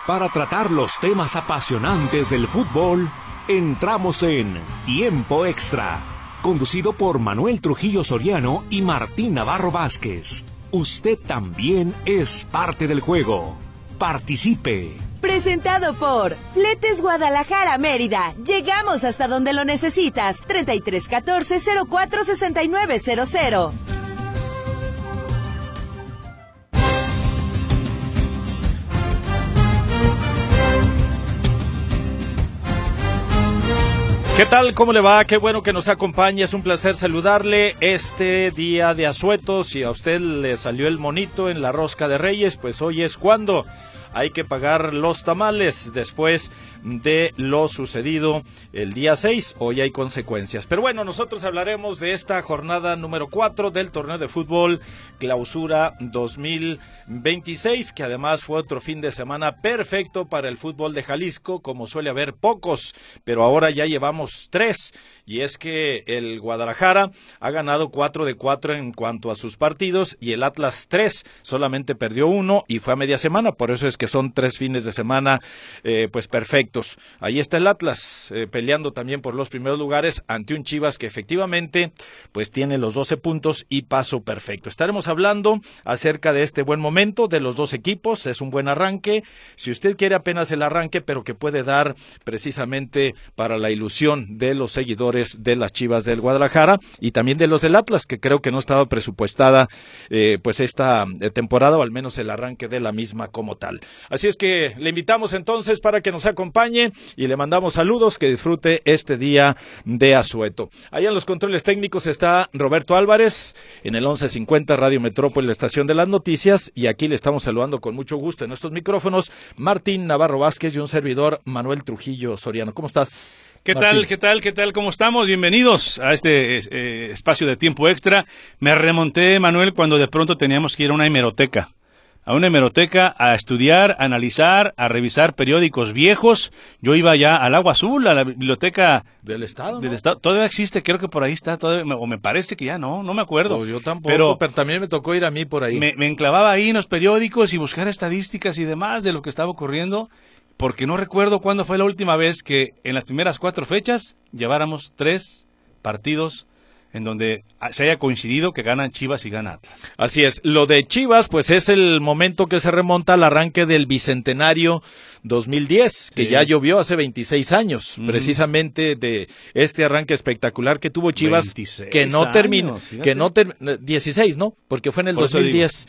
Para tratar los temas apasionantes del fútbol, entramos en Tiempo Extra, conducido por Manuel Trujillo Soriano y Martín Navarro Vázquez. Usted también es parte del juego. Participe. Presentado por Fletes Guadalajara Mérida. Llegamos hasta donde lo necesitas. 3314-046900. ¿Qué tal? ¿Cómo le va? Qué bueno que nos acompañe. Es un placer saludarle este día de asueto. Si a usted le salió el monito en la rosca de Reyes, pues hoy es cuando hay que pagar los tamales después de lo sucedido el día 6. Hoy hay consecuencias. Pero bueno, nosotros hablaremos de esta jornada número 4 del torneo de fútbol Clausura 2026, que además fue otro fin de semana perfecto para el fútbol de Jalisco, como suele haber pocos, pero ahora ya llevamos 3, y es que el Guadalajara ha ganado 4 de 4 en cuanto a sus partidos, y el Atlas 3, solamente perdió 1 y fue a media semana, por eso es que son 3 fines de semana pues perfectos. Ahí está el Atlas peleando también por los primeros lugares ante un Chivas que efectivamente pues tiene los 12 puntos y paso perfecto. Estaremos hablando acerca de este buen momento de los dos equipos. Es un buen arranque, si usted quiere apenas el arranque, pero que puede dar precisamente para la ilusión de los seguidores de las Chivas del Guadalajara y también de los del Atlas, que creo que no estaba presupuestada pues esta temporada, o al menos el arranque de la misma como tal. Así es que le invitamos entonces para que nos acompañe y le mandamos saludos, que disfrute este día de asueto. Allá en los controles técnicos está Roberto Álvarez, en el 1150 Radio Metrópoli, la estación de las noticias, y aquí le estamos saludando con mucho gusto en estos micrófonos Martín Navarro Vázquez y un servidor Manuel Trujillo Soriano. ¿Cómo estás? ¿Qué tal? ¿Cómo estamos? Bienvenidos a este espacio de Tiempo Extra. Me remonté, Manuel, cuando de pronto teníamos que ir a una hemeroteca. A estudiar, a analizar, a revisar periódicos viejos. Yo iba ya al Agua Azul, a la biblioteca del Estado, del Estado. Todavía existe, creo que por ahí está, o me parece que ya no me acuerdo. Pues yo tampoco, pero también me tocó ir a mí por ahí. Me enclavaba ahí en los periódicos y buscar estadísticas y demás de lo que estaba ocurriendo, porque no recuerdo cuándo fue la última vez que en las primeras 4 fechas lleváramos 3 partidos en donde se haya coincidido que ganan Chivas y gana Atlas. Así es, lo de Chivas pues es el momento que se remonta al arranque del Bicentenario 2010, que ya llovió hace 26 años, precisamente de este arranque espectacular que tuvo Chivas, que no terminó, 16, ¿no? Porque fue en el 2010,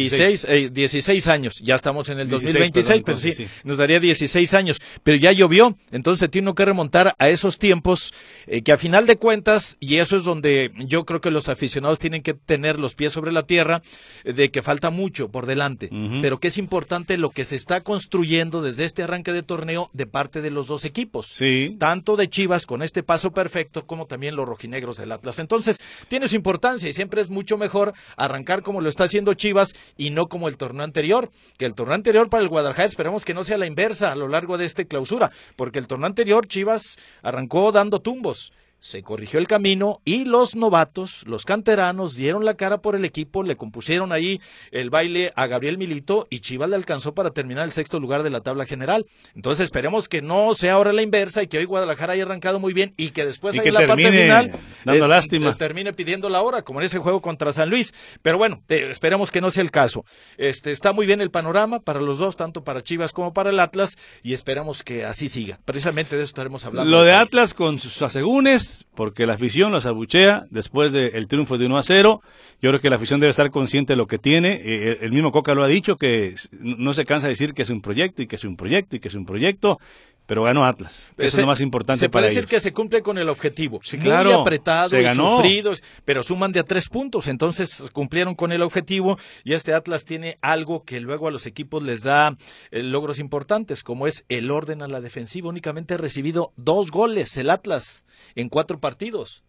16 años, ya estamos en el 2026, pero sí, nos daría 16 años, pero ya llovió, entonces tiene que remontar a esos tiempos que a final de cuentas, y eso es donde yo creo que los aficionados tienen que tener los pies sobre la tierra, de que falta mucho por delante, pero que es importante lo que se está construyendo desde este arranque de torneo de parte de los dos equipos, tanto de Chivas con este paso perfecto como también los rojinegros del Atlas. Entonces tiene su importancia y siempre es mucho mejor arrancar como lo está haciendo Chivas y no como el torneo anterior, que el torneo anterior para el Guadalajara esperemos que no sea la inversa a lo largo de este clausura, porque el torneo anterior Chivas arrancó dando tumbos. Se corrigió el camino y los novatos, los canteranos, dieron la cara por el equipo, le compusieron ahí el baile a Gabriel Milito y Chivas le alcanzó para terminar el 6º lugar de la tabla general. Entonces esperemos que no sea ahora la inversa y que hoy Guadalajara haya arrancado muy bien y que después ahí en la parte final dando lástima, termine pidiendo la hora, como en ese juego contra San Luis. Pero bueno, esperemos que no sea el caso. Está muy bien el panorama para los dos, tanto para Chivas como para el Atlas, y esperamos que así siga. Precisamente de eso estaremos hablando. Lo de Atlas con sus asegúnes, porque la afición los abuchea después del triunfo de 1-0. Yo creo que la afición debe estar consciente de lo que tiene. El mismo Coca lo ha dicho, que no se cansa de decir que es un proyecto y que es un proyecto y que es un proyecto, pero ganó Atlas. Eso es lo más importante para ellos. Se puede decir que se cumple con el objetivo. Sí, claro, muy apretado se ganó. Y sufrido, pero suman de a 3 puntos, entonces cumplieron con el objetivo, y este Atlas tiene algo que luego a los equipos les da logros importantes, como es el orden a la defensiva. Únicamente ha recibido 2 goles el Atlas en 4 partidos.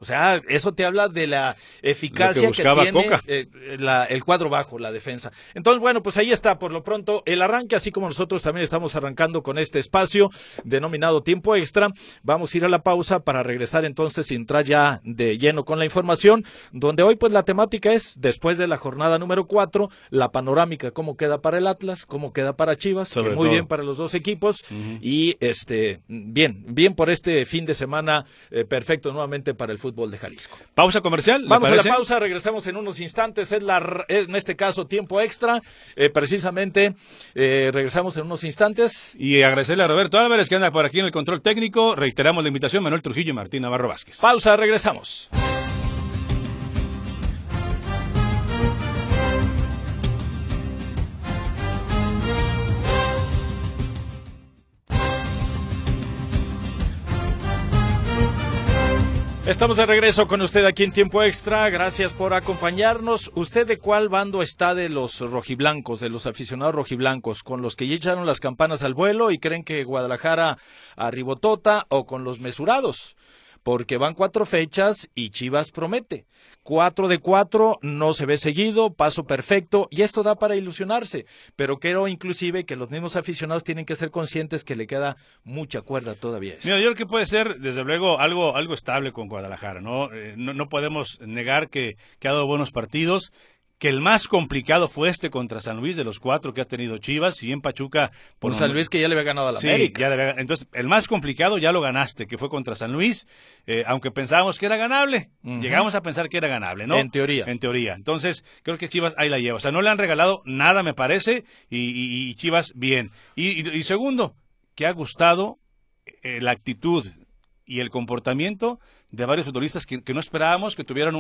O sea, eso te habla de la eficacia que tiene el cuadro bajo, la defensa. Entonces, bueno, pues ahí está, por lo pronto, el arranque, así como nosotros también estamos arrancando con este espacio denominado Tiempo Extra. Vamos a ir a la pausa para regresar entonces y entrar ya de lleno con la información, donde hoy pues la temática es, después de la jornada número 4, la panorámica, cómo queda para el Atlas, cómo queda para Chivas, que muy bien para los dos equipos, y bien por este fin de semana perfecto nuevamente para el fútbol de Jalisco. Pausa comercial. Vamos a la pausa, regresamos en unos instantes, es en este caso Tiempo Extra, precisamente regresamos en unos instantes. Y agradecerle a Roberto Álvarez que anda por aquí en el control técnico, reiteramos la invitación, Manuel Trujillo y Martín Navarro Vázquez. Pausa, regresamos. Estamos de regreso con usted aquí en Tiempo Extra, gracias por acompañarnos. ¿Usted de cuál bando está de los rojiblancos, de los aficionados rojiblancos? ¿Con los que ya echaron las campanas al vuelo y creen que Guadalajara arribotota, o con los mesurados? Porque van 4 fechas y Chivas promete. 4 de 4, no se ve seguido, paso perfecto, y esto da para ilusionarse. Pero creo inclusive que los mismos aficionados tienen que ser conscientes que le queda mucha cuerda todavía. Mira, yo creo que puede ser, desde luego, algo estable con Guadalajara, ¿no? No podemos negar que ha dado buenos partidos, que el más complicado fue contra San Luis de los 4 que ha tenido Chivas, y en Pachuca... Por San Luis, que ya le había ganado a la América. Entonces, el más complicado ya lo ganaste, que fue contra San Luis, aunque pensábamos que era ganable. Llegamos a pensar que era ganable, ¿no? En teoría. Entonces, creo que Chivas ahí la lleva. O sea, no le han regalado nada, me parece, y Chivas bien. Y segundo, que ha gustado la actitud y el comportamiento de varios futbolistas que no esperábamos que tuvieran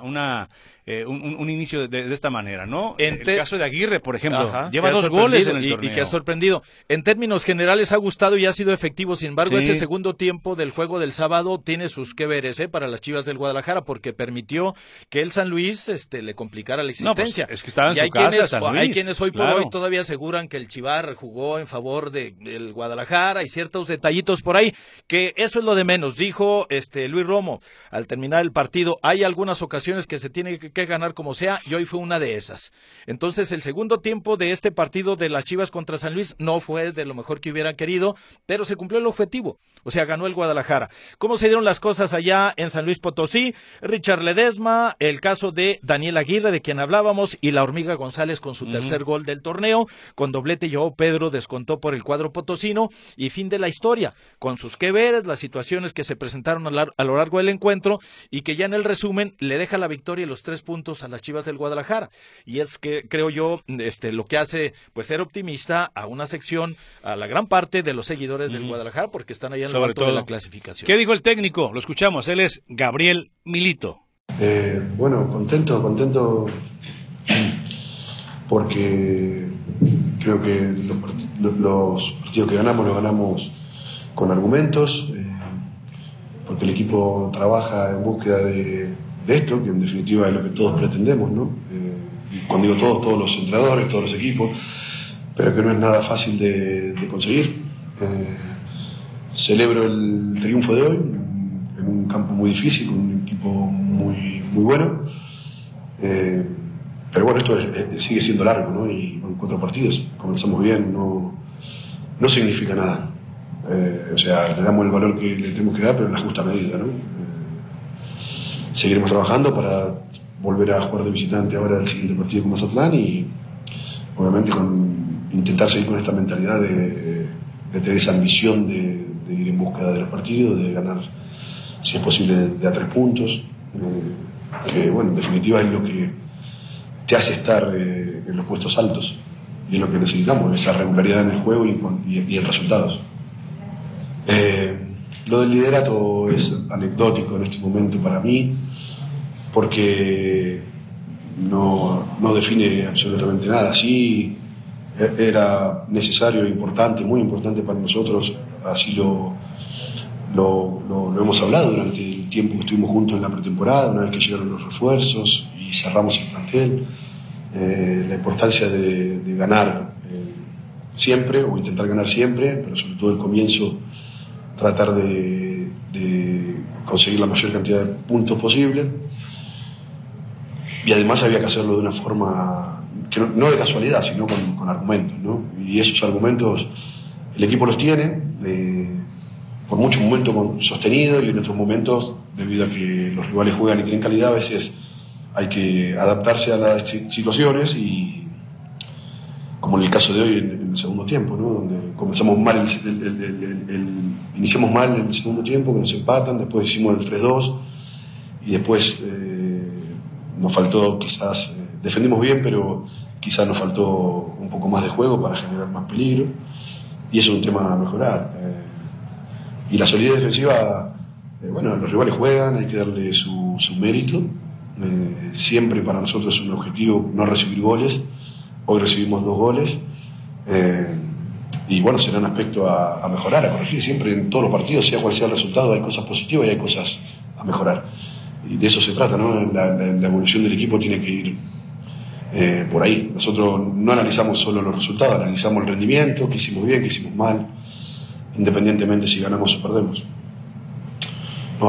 un inicio de esta manera, ¿no? El caso de Aguirre, por ejemplo, lleva 2 goles en el torneo. Y que ha sorprendido. En términos generales ha gustado y ha sido efectivo, sin embargo, ese segundo tiempo del juego del sábado tiene sus que veres para las Chivas del Guadalajara, porque permitió que el San Luis le complicara la existencia. No, pues, es que estaba en su casa, San Luis. Hay quienes hoy por hoy todavía aseguran que el Chivar jugó en favor del Guadalajara y ciertos detallitos por ahí, que eso es lo de menos. Dijo Luis Romo al terminar el partido, hay algunas ocasiones que se tiene que ganar como sea, y hoy fue una de esas. Entonces, el segundo tiempo de este partido de las Chivas contra San Luis no fue de lo mejor que hubieran querido, pero se cumplió el objetivo, o sea, ganó el Guadalajara. ¿Cómo se dieron las cosas allá en San Luis Potosí? Richard Ledesma, el caso de Daniel Aguirre, de quien hablábamos, y la Hormiga González con su tercer gol del torneo, con doblete Joao Pedro descontó por el cuadro potosino, y fin de la historia, con sus que veres, las situaciones que se presentaron a lo largo del encuentro, y que ya en el resumen le deja la victoria y los 3 puntos a las Chivas del Guadalajara. Y es que creo yo lo que hace pues ser optimista a una sección, a la gran parte de los seguidores del Guadalajara, porque están allá en lo alto de la clasificación. ¿Qué dijo el técnico? Lo escuchamos, él es Gabriel Milito. Bueno, contento porque creo que los partidos que ganamos los ganamos con argumentos, porque el equipo trabaja en búsqueda de esto, que en definitiva es lo que todos pretendemos, ¿no? Y cuando digo todos los entrenadores, todos los equipos, pero que no es nada fácil de conseguir. Celebro el triunfo de hoy en un campo muy difícil, con un equipo muy bueno, pero bueno, esto sigue siendo largo, ¿no? Y con 4 partidos comenzamos bien, no significa nada. O sea, le damos el valor que le tenemos que dar, pero en la justa medida, ¿no? Seguiremos trabajando para volver a jugar de visitante ahora el siguiente partido con Mazatlán, y obviamente intentar seguir con esta mentalidad de tener esa ambición de ir en búsqueda de los partidos, de ganar, si es posible, de a 3 puntos, que bueno, en definitiva es lo que te hace estar en los puestos altos, y es lo que necesitamos, esa regularidad en el juego y en resultados. Lo del liderato es anecdótico en este momento para mí, porque no define absolutamente nada. Sí, era necesario, importante, muy importante para nosotros, así lo hemos hablado durante el tiempo que estuvimos juntos en la pretemporada, una vez que llegaron los refuerzos y cerramos el plantel, la importancia de ganar siempre, o intentar ganar siempre, pero sobre todo el comienzo, tratar de conseguir la mayor cantidad de puntos posible, y además había que hacerlo de una forma que no de casualidad, sino con argumentos, ¿no? Y esos argumentos el equipo los tiene, por muchos momentos sostenidos, y en otros momentos, debido a que los rivales juegan y tienen calidad, a veces hay que adaptarse a las situaciones, y como en el caso de hoy en el segundo tiempo, ¿no? Donde comenzamos mal, iniciamos mal en el segundo tiempo, que nos empatan, después hicimos el 3-2, y después nos faltó quizás, defendimos bien, pero quizás nos faltó un poco más de juego para generar más peligro, y eso es un tema a mejorar. Y la solidez defensiva, bueno, los rivales juegan, hay que darle su mérito. Siempre para nosotros es un objetivo no recibir goles. Hoy recibimos 2 goles. Y bueno, será un aspecto a mejorar, a corregir. Siempre en todos los partidos, sea cual sea el resultado, hay cosas positivas y hay cosas a mejorar. Y de eso se trata, ¿no? La evolución del equipo tiene que ir por ahí. Nosotros no analizamos solo los resultados, analizamos el rendimiento, qué hicimos bien, qué hicimos mal, independientemente si ganamos o perdemos. No,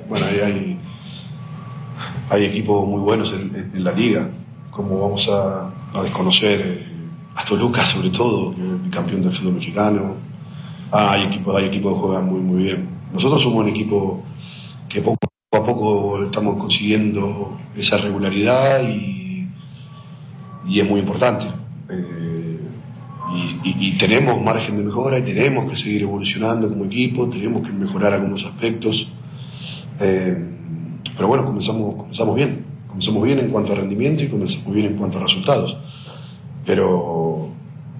hay equipos muy buenos en la liga. Como vamos a desconocer a Toluca, sobre todo, el campeón del fútbol mexicano. Hay equipos que juegan muy, muy bien. Nosotros somos un equipo que poco a poco estamos consiguiendo esa regularidad, y es muy importante. Y tenemos margen de mejora, y tenemos que seguir evolucionando como equipo, tenemos que mejorar algunos aspectos. Pero bueno, comenzamos bien. Comenzamos bien en cuanto a rendimiento y comenzamos bien en cuanto a resultados. Pero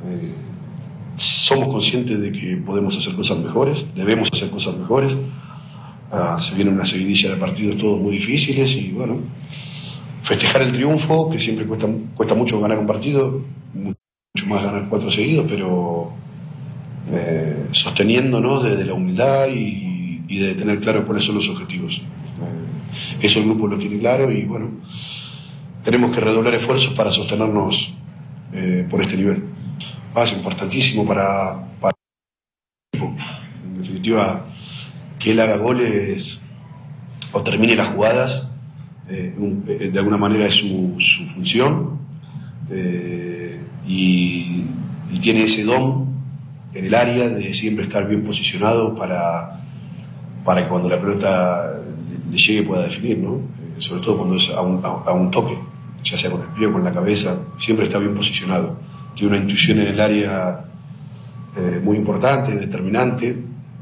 somos conscientes de que podemos hacer cosas mejores, debemos hacer cosas mejores. Se viene una seguidilla de partidos todos muy difíciles, y bueno, festejar el triunfo, que siempre cuesta mucho ganar un partido, mucho más ganar 4 seguidos, pero sosteniéndonos desde la humildad y de tener claro cuáles son los objetivos. Eso el grupo lo tiene claro, y bueno, tenemos que redoblar esfuerzos para sostenernos por este nivel. Es importantísimo para el equipo. En definitiva, que él haga goles o termine las jugadas, de alguna manera es su función, y tiene ese don en el área de siempre estar bien posicionado para que cuando la pelota le llegue pueda definir, ¿no? Sobre todo cuando es a un toque, ya sea con el pie o con la cabeza, siempre está bien posicionado. Tiene una intuición en el área muy importante, determinante,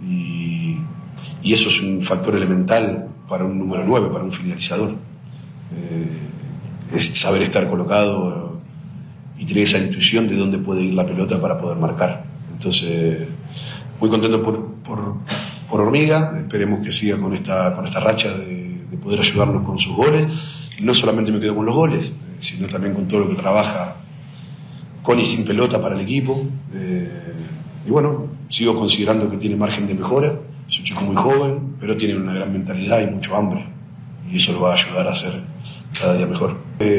y eso es un factor elemental para un número 9, para un finalizador. Es saber estar colocado y tener esa intuición de dónde puede ir la pelota para poder marcar. Entonces, muy contento por Hormiga. Esperemos que siga con esta racha de poder ayudarnos con sus goles. No solamente me quedo con los goles, sino también con todo lo que trabaja con y sin pelota para el equipo. Y bueno, sigo considerando que tiene margen de mejora. Es un chico muy joven, pero tiene una gran mentalidad y mucho hambre, y eso lo va a ayudar a ser cada día mejor.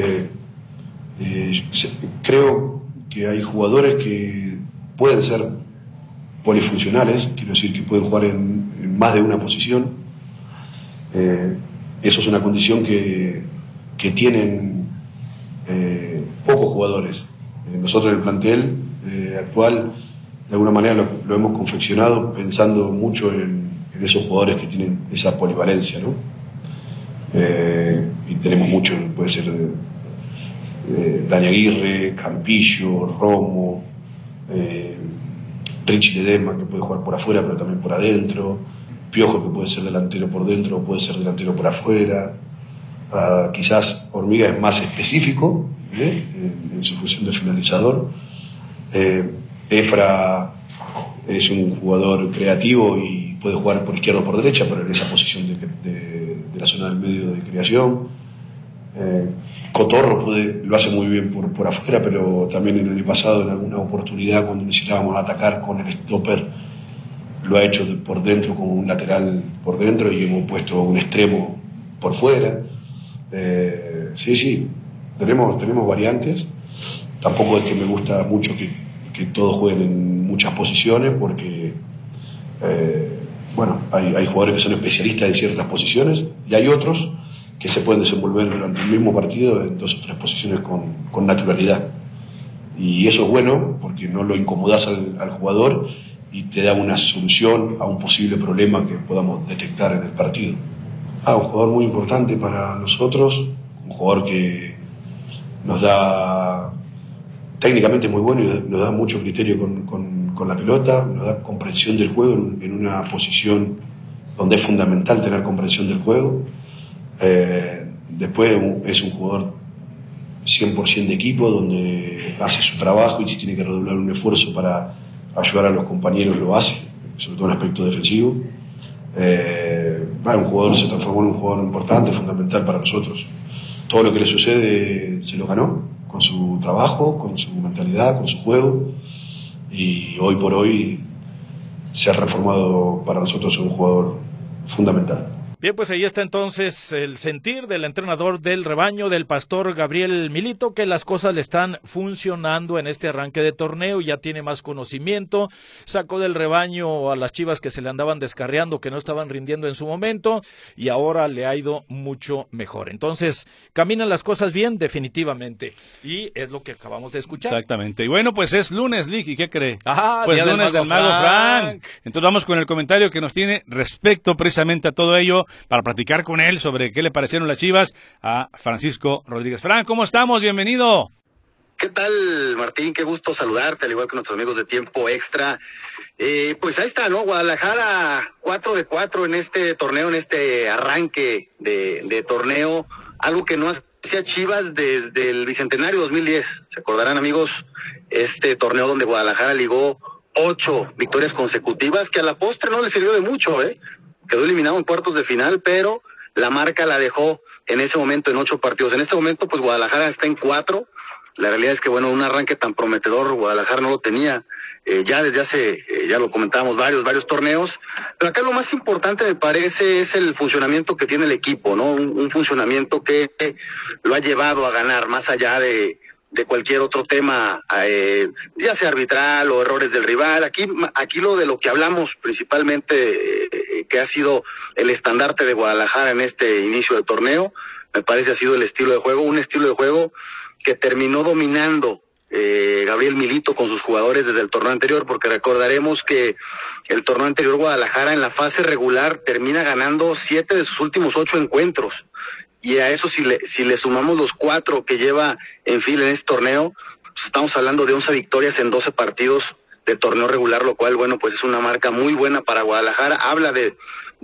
Creo que hay jugadores que pueden ser polifuncionales, quiero decir que pueden jugar en más de una posición. Eso es una condición que tienen pocos jugadores. Nosotros en el plantel actual, de alguna manera lo hemos confeccionado pensando mucho en esos jugadores que tienen esa polivalencia, ¿no? Y tenemos mucho, puede ser Dani Aguirre, Campillo, Romo, Richie Ledesma, que puede jugar por afuera pero también por adentro, Piojo, que puede ser delantero por dentro o puede ser delantero por afuera. Quizás Hormiga es más específico en su función de finalizador. Efra es un jugador creativo y puede jugar por izquierda o por derecha, pero en esa posición de la zona del medio de creación. Cotorro lo hace muy bien por afuera, pero también el año pasado, en alguna oportunidad, cuando necesitábamos atacar con el stopper, lo ha hecho por dentro, como un lateral por dentro, y hemos puesto un extremo por fuera. Sí, tenemos variantes. Tampoco es que me gusta mucho que todos jueguen en muchas posiciones, porque bueno, hay jugadores que son especialistas en ciertas posiciones y hay otros que se pueden desenvolver durante el mismo partido en 2 o 3 posiciones con naturalidad. Y eso es bueno porque no lo incomodás al jugador y te da una solución a un posible problema que podamos detectar en el partido. Un jugador muy importante para nosotros, un jugador que nos da técnicamente muy bueno y nos da mucho criterio con la pelota, nos da comprensión del juego en una posición donde es fundamental tener comprensión del juego. Después es un jugador 100% de equipo, donde hace su trabajo y si tiene que redoblar un esfuerzo para ayudar a los compañeros lo hace, sobre todo en aspecto defensivo. Un jugador se transformó en un jugador importante, fundamental para nosotros. Todo lo que le sucede se lo ganó con su trabajo, con su mentalidad, con su juego, y hoy por hoy se ha reformado para nosotros un jugador fundamental. Bien, pues ahí está entonces el sentir del entrenador del rebaño, del pastor Gabriel Milito, que las cosas le están funcionando en este arranque de torneo, ya tiene más conocimiento, sacó del rebaño a las Chivas que se le andaban descarriando, que no estaban rindiendo en su momento, y ahora le ha ido mucho mejor. Entonces, caminan las cosas bien, definitivamente, y es lo que acabamos de escuchar. Exactamente, y bueno, pues es lunes, Lick, ¿y qué cree? Pues lunes del Mago Frank. Entonces vamos con el comentario que nos tiene respecto precisamente a todo ello, para platicar con él sobre qué le parecieron las Chivas a Francisco Rodríguez. Frank, ¿cómo estamos? Bienvenido. ¿Qué tal, Martín? Qué gusto saludarte, al igual que nuestros amigos de Tiempo Extra. Pues ahí está, ¿no? Guadalajara 4-4 en este torneo, en este arranque de torneo, algo que no hacía Chivas desde el Bicentenario 2010. Se acordarán, amigos, este torneo donde Guadalajara ligó 8 victorias consecutivas, que a la postre no le sirvió de mucho, Quedó eliminado en cuartos de final, pero la marca la dejó en ese momento en 8 partidos. En este momento, pues Guadalajara está en 4. La realidad es que, bueno, un arranque tan prometedor Guadalajara no lo tenía ya desde hace, ya lo comentábamos, varios torneos. Pero acá lo más importante, me parece, es el funcionamiento que tiene el equipo, ¿no? Un funcionamiento que lo ha llevado a ganar, más allá de cualquier otro tema, ya sea arbitral o errores del rival. Aquí lo que hablamos principalmente, que ha sido el estandarte de Guadalajara en este inicio de torneo, me parece ha sido el estilo de juego, un estilo de juego que terminó dominando Gabriel Milito con sus jugadores desde el torneo anterior, porque recordaremos que el torneo anterior Guadalajara en la fase regular termina ganando 7 de sus últimos 8 encuentros. Y a eso si le sumamos los 4 que lleva en fila en este torneo, pues estamos hablando de 11 victorias en 12 partidos de torneo regular, lo cual, bueno, pues es una marca muy buena para Guadalajara. Habla de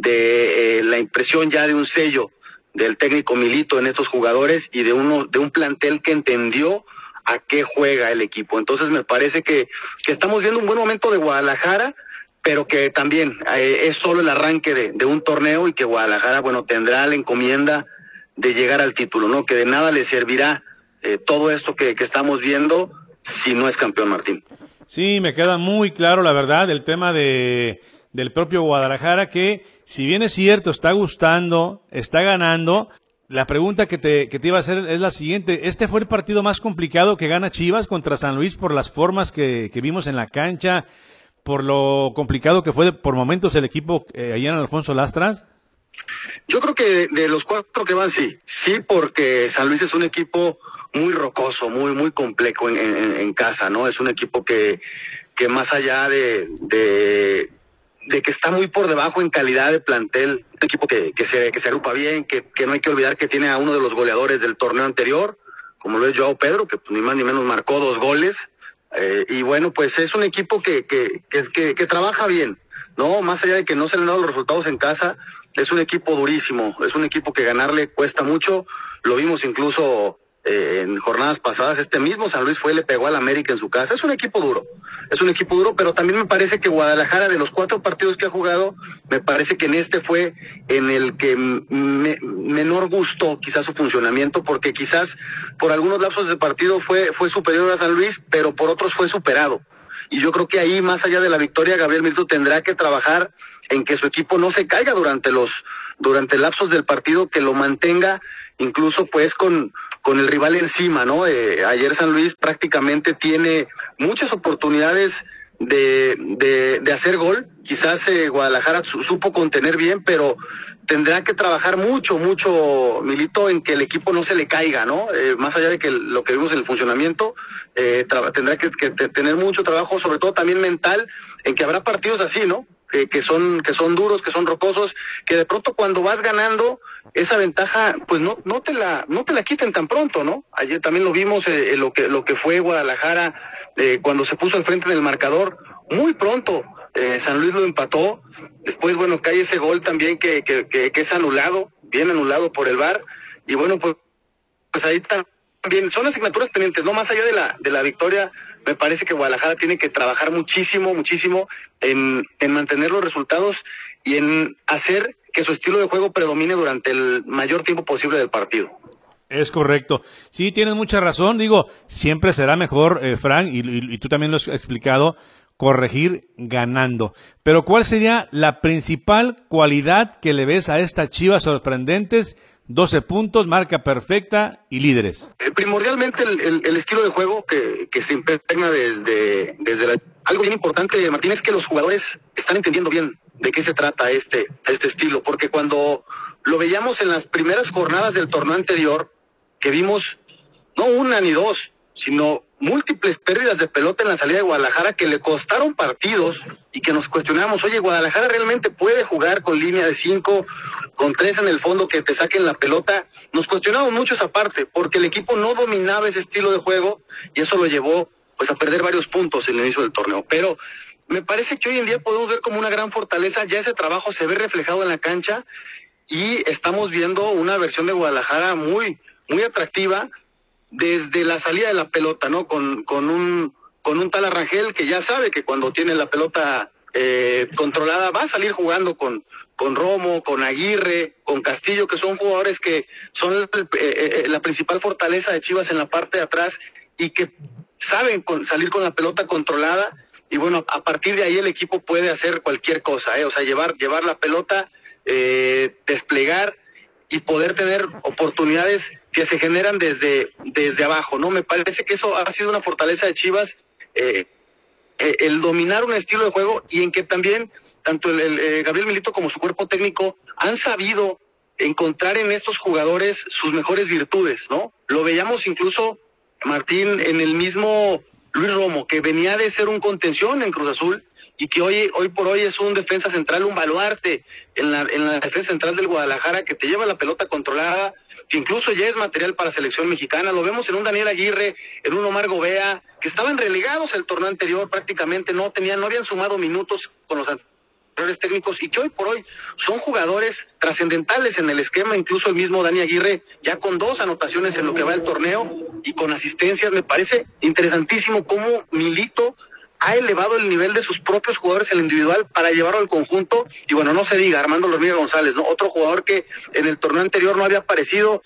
la impresión ya de un sello del técnico Milito en estos jugadores y de un plantel que entendió a qué juega el equipo. Entonces me parece que estamos viendo un buen momento de Guadalajara, pero que también es solo el arranque de un torneo y que Guadalajara, bueno, tendrá la encomienda de llegar al título, ¿no? Que de nada le servirá todo esto que estamos viendo si no es campeón, Martín. Sí, me queda muy claro, la verdad, el tema del propio Guadalajara, que si bien es cierto, está gustando, está ganando. La pregunta que te iba a hacer es la siguiente. ¿Este fue el partido más complicado que gana Chivas contra San Luis por las formas que vimos en la cancha, por lo complicado que fue por momentos el equipo allá en Alfonso Lastras? Yo creo que de los 4 que van, sí, porque San Luis es un equipo muy rocoso, muy complejo en casa, ¿no? Es un equipo que más allá de que está muy por debajo en calidad de plantel, un equipo que se agrupa bien, que no hay que olvidar que tiene a uno de los goleadores del torneo anterior, como lo es Joao Pedro, que ni más ni menos marcó 2 goles, y bueno, pues es un equipo que trabaja bien, ¿no? Más allá de que no se le han dado los resultados en casa, es un equipo durísimo, es un equipo que ganarle cuesta mucho. Lo vimos incluso en jornadas pasadas, este mismo San Luis le pegó al América en su casa. Es un equipo duro, pero también me parece que Guadalajara, de los 4 partidos que ha jugado, me parece que en este fue en el que menor gustó quizás su funcionamiento, porque quizás por algunos lapsos del partido fue superior a San Luis, pero por otros fue superado. Y yo creo que ahí, más allá de la victoria, Gabriel Milito tendrá que trabajar en que su equipo no se caiga durante lapsos del partido, que lo mantenga incluso pues con el rival encima, ¿no? Ayer San Luis prácticamente tiene muchas oportunidades de hacer gol. Quizás Guadalajara supo contener bien, pero tendrá que trabajar mucho, Milito, en que el equipo no se le caiga, ¿no? Más allá de que lo que vimos en el funcionamiento, tendrá que tener mucho trabajo, sobre todo también mental, en que habrá partidos así, ¿no? Que son duros, que son rocosos, que de pronto cuando vas ganando esa ventaja, pues no te la quiten tan pronto, ¿no? Ayer también lo vimos, lo que fue Guadalajara cuando se puso al frente del marcador, muy pronto San Luis lo empató. Después, bueno, cae ese gol también que es anulado, bien anulado por el VAR, y bueno, pues ahí también son asignaturas pendientes, no más allá de la victoria. Me parece que Guadalajara tiene que trabajar muchísimo en mantener los resultados y en hacer que su estilo de juego predomine durante el mayor tiempo posible del partido. Es correcto. Sí, tienes mucha razón. Digo, siempre será mejor, Frank, y tú también lo has explicado, corregir ganando. Pero ¿cuál sería la principal cualidad que le ves a estas Chivas sorprendentes? 12 puntos, marca perfecta y líderes. Primordialmente el estilo de juego que se impregna desde algo bien importante, Martín, es que los jugadores están entendiendo bien de qué se trata este estilo, porque cuando lo veíamos en las primeras jornadas del torneo anterior, que vimos no una ni dos, sino múltiples pérdidas de pelota en la salida de Guadalajara que le costaron partidos y que nos cuestionamos, oye, Guadalajara realmente puede jugar con línea de 5, con 3 en el fondo que te saquen la pelota. Nos cuestionamos mucho esa parte porque el equipo no dominaba ese estilo de juego y eso lo llevó pues a perder varios puntos en el inicio del torneo. Pero me parece que hoy en día podemos ver como una gran fortaleza, ya ese trabajo se ve reflejado en la cancha y estamos viendo una versión de Guadalajara muy atractiva desde la salida de la pelota, ¿no? Con un tal Arrangel que ya sabe que cuando tiene la pelota controlada va a salir jugando con Romo, con Aguirre, con Castillo, que son jugadores que son la principal fortaleza de Chivas en la parte de atrás y que saben salir con la pelota controlada. Y bueno, a partir de ahí el equipo puede hacer cualquier cosa, o sea, llevar la pelota, desplegar y poder tener oportunidades que se generan desde abajo, ¿no? Me parece que eso ha sido una fortaleza de Chivas, el dominar un estilo de juego y en que también tanto el Gabriel Milito como su cuerpo técnico han sabido encontrar en estos jugadores sus mejores virtudes, ¿no? Lo veíamos incluso, Martín, en el mismo Luis Romo, que venía de ser un contención en Cruz Azul y que hoy por hoy es un defensa central, un baluarte en la defensa central del Guadalajara, que te lleva la pelota controlada, que incluso ya es material para selección mexicana. Lo vemos en un Daniel Aguirre, en un Omar Gobea, que estaban relegados el torneo anterior, prácticamente no habían sumado minutos con los anteriores técnicos y que hoy por hoy son jugadores trascendentales en el esquema. Incluso el mismo Dani Aguirre ya con 2 anotaciones en lo que va el torneo y con asistencias. Me parece interesantísimo cómo Milito ha elevado el nivel de sus propios jugadores en el individual para llevarlo al conjunto. Y bueno, no se diga, Armando La Hormiga González, ¿no? Otro jugador que en el torneo anterior no había aparecido,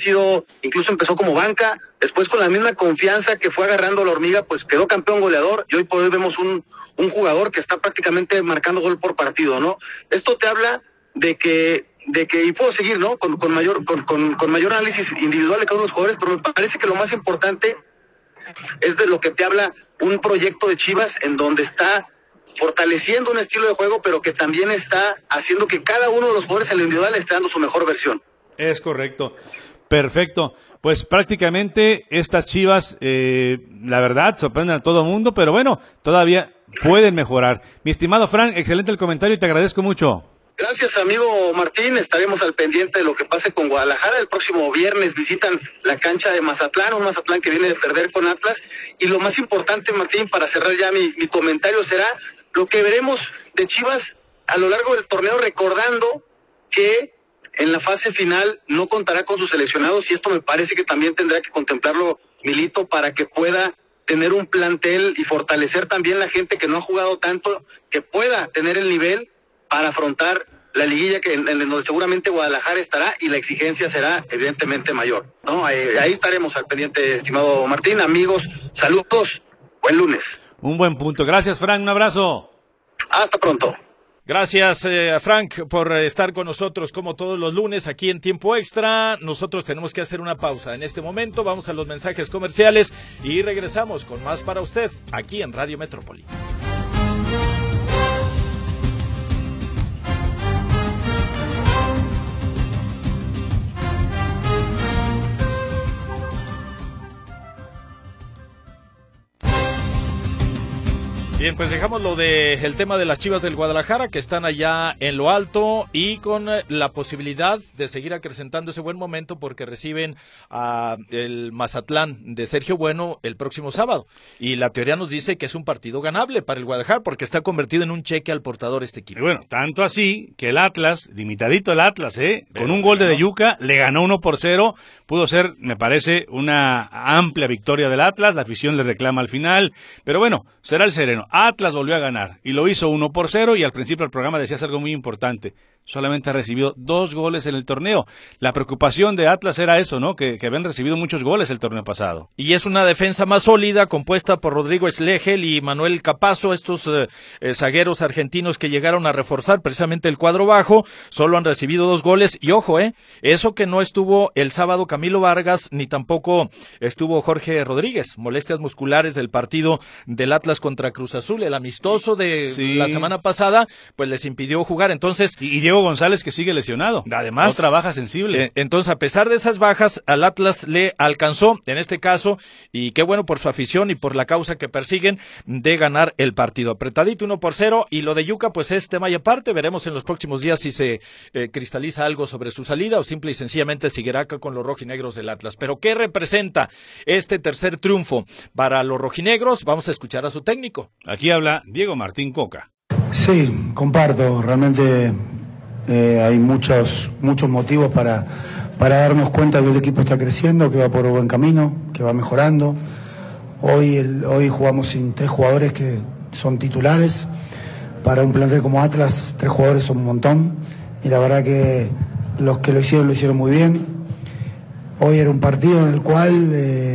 incluso empezó como banca, después con la misma confianza que fue agarrando La Hormiga, pues quedó campeón goleador, y hoy por hoy vemos un jugador que está prácticamente marcando gol por partido, ¿no? Esto te habla de que y puedo seguir, ¿no? Con mayor análisis individual de cada uno de los jugadores, pero me parece que lo más importante es de lo que te habla un proyecto de Chivas en donde está fortaleciendo un estilo de juego, pero que también está haciendo que cada uno de los jugadores en lo individual esté dando su mejor versión. Es correcto. Perfecto. Pues prácticamente estas Chivas, la verdad, sorprenden a todo el mundo, pero bueno, todavía pueden mejorar. Mi estimado Frank, excelente el comentario y te agradezco mucho. Gracias, amigo Martín. Estaremos al pendiente de lo que pase con Guadalajara. El próximo viernes visitan la cancha de Mazatlán, un Mazatlán que viene de perder con Atlas. Y lo más importante, Martín, para cerrar ya mi comentario, será lo que veremos de Chivas a lo largo del torneo, recordando que en la fase final no contará con sus seleccionados, y esto me parece que también tendrá que contemplarlo Milito para que pueda tener un plantel y fortalecer también la gente que no ha jugado tanto, que pueda tener el nivel para afrontar la liguilla en donde seguramente Guadalajara estará y la exigencia será evidentemente mayor, ¿no? Ahí estaremos al pendiente, estimado Martín. Amigos, saludos, buen lunes. Un buen punto. Gracias, Frank, un abrazo. Hasta pronto. Gracias, Frank, por estar con nosotros como todos los lunes aquí en Tiempo Extra. Nosotros tenemos que hacer una pausa en este momento. Vamos a los mensajes comerciales y regresamos con más para usted aquí en Radio Metrópoli. Bien, pues dejamos lo de el tema de las Chivas del Guadalajara, que están allá en lo alto y con la posibilidad de seguir acrecentando ese buen momento porque reciben a el Mazatlán de Sergio Bueno el próximo sábado. Y la teoría nos dice que es un partido ganable para el Guadalajara porque está convertido en un cheque al portador este equipo. Y bueno, tanto así que el Atlas, limitadito el Atlas, con un gol de Yuca, le ganó 1-0. Pudo ser, me parece, una amplia victoria del Atlas. La afición le reclama al final. Pero bueno, será el sereno. Atlas volvió a ganar y lo hizo 1-0 y al principio del programa decías algo muy importante. Solamente ha recibido 2 goles en el torneo. La preocupación de Atlas era eso, ¿no? Que habían recibido muchos goles el torneo pasado. Y es una defensa más sólida, compuesta por Rodrigo Schlegel y Manuel Capazo, estos zagueros argentinos que llegaron a reforzar precisamente el cuadro bajo. Solo han recibido 2 goles y ojo, eso que no estuvo el sábado Camilo Vargas, ni tampoco estuvo Jorge Rodríguez. Molestias musculares del partido del Atlas contra Cruz Azul, el amistoso de la semana pasada, pues les impidió jugar. Entonces, y Diego González, que sigue lesionado. Además, otra baja sensible. Entonces, a pesar de esas bajas, al Atlas le alcanzó, en este caso, y qué bueno por su afición y por la causa que persiguen, de ganar el partido. Apretadito 1-0, y lo de Yuca, pues es tema y aparte. Veremos en los próximos días si se cristaliza algo sobre su salida o simple y sencillamente seguirá acá con los rojinegros del Atlas. Pero, ¿qué representa este tercer triunfo para los rojinegros? Vamos a escuchar a su técnico. Aquí habla Diego Martín Coca. Sí, comparto, realmente hay muchos motivos para darnos cuenta que el equipo está creciendo, que va por buen camino, que va mejorando. Hoy jugamos sin 3 jugadores que son titulares. Para un plantel como Atlas, 3 jugadores son un montón, y la verdad que los que lo hicieron muy bien. Hoy era un partido en el cual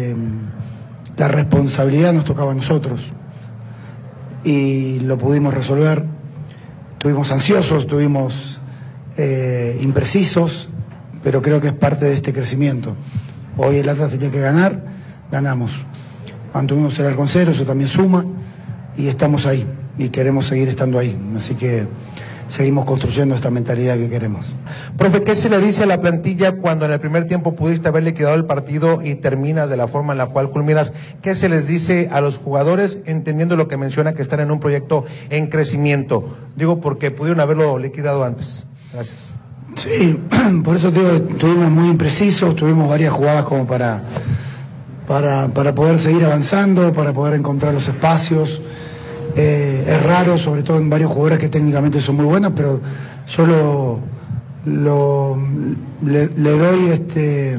la responsabilidad nos tocaba a nosotros y lo pudimos resolver. Estuvimos ansiosos, estuvimos imprecisos, pero creo que es parte de este crecimiento. Hoy el Atlas tenía que ganar, ganamos. Mantuvimos el arco en 0, eso también suma, y estamos ahí, y queremos seguir estando ahí. Así que seguimos construyendo esta mentalidad que queremos. Profe, ¿qué se le dice a la plantilla cuando en el primer tiempo pudiste haberle quedado el partido y terminas de la forma en la cual culminas? ¿Qué se les dice a los jugadores, entendiendo lo que menciona, que están en un proyecto en crecimiento? Digo, porque pudieron haberlo liquidado antes. Gracias. Sí, por eso digo, estuvimos muy imprecisos, tuvimos varias jugadas como para poder seguir avanzando, para poder encontrar los espacios. Es raro, sobre todo en varios jugadores que técnicamente son muy buenos, pero yo le doy